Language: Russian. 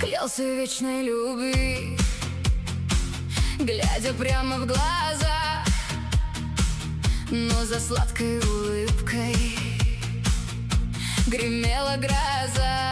Клялся вечной любви, глядя прямо в глаза, но за сладкой улыбкой гремела гроза.